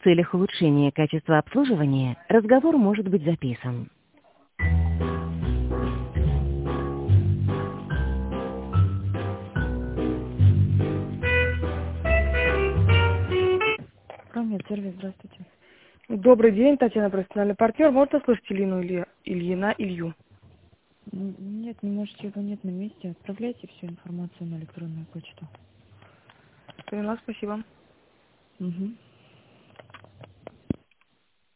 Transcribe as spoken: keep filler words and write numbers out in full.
В целях улучшения качества обслуживания разговор может быть записан. Промет-сервис, здравствуйте. Добрый день, Татьяна, профессиональный партнер. Можно слышать Илину Илья, Ильина Илью? Нет, не можете, его нет на месте. Отправляйте всю информацию на электронную почту. Поняла, спасибо. Угу.